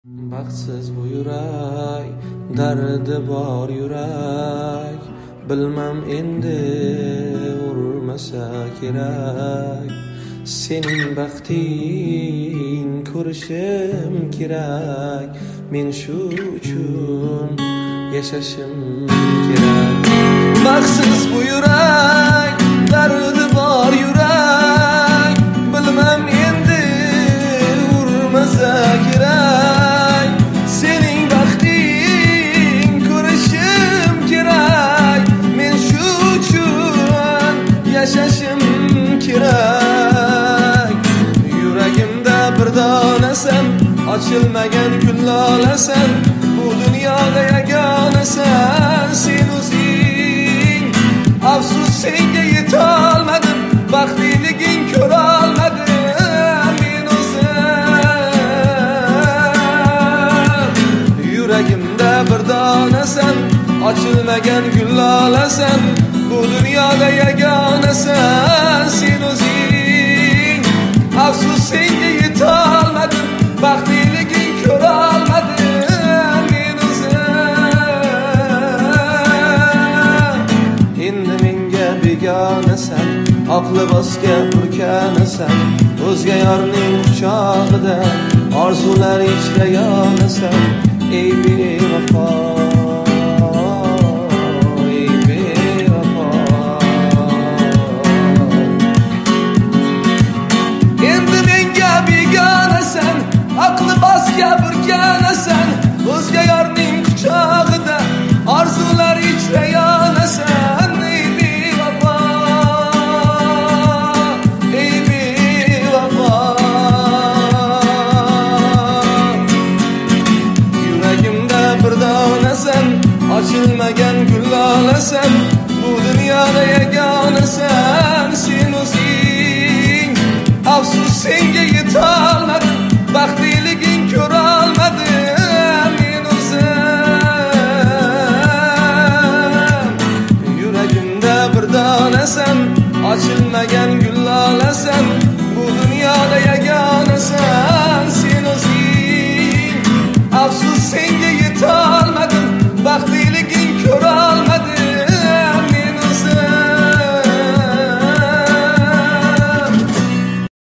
Baxtsiz bu yurak, dardi bor yurak, bilmam endi urmasa kerak. Sening baxting ko'rishim kerak, men shu uchun yashashim kerak. Baxtsiz bu yurak, dardi bor yurak, bilmam endi urmasa kerak. Yashashim kerak. Yuragimda bir donasan, ochilmagan gullolasan, bu dunyoda yagonasan sen o'zing. Afsus senga yetolmadim, baxtliliging ko'rolmadim men o'zim. Yuragimda bir donasan, ochilmagan gullolasan, bu dunyoda yagonasan sen o'zing. Afsus senga yetolmadim, baxtliliging ko'rolmadim men o'zim. Endi menga begonasan, oq libosga burkanasan, o'zga yorning quchog'ida orzular ichra yonasan. Ey bevafo, burkanasan, o'zga yorning quchog'ida orzular ichra yonasan. Ey bevafo, ey bevafo. Yuragimda bir donasan, ochilmagan gullolasan, bu dunyoda yagonasan sen o'zing. Afsus senga yetolmadim, baxtliliging ko'rolmadim men o'zim. Yuragimda bir donasan, ochilmagan gullolasan, bu dunyoda yagonasan sen o'zing. Afsus senga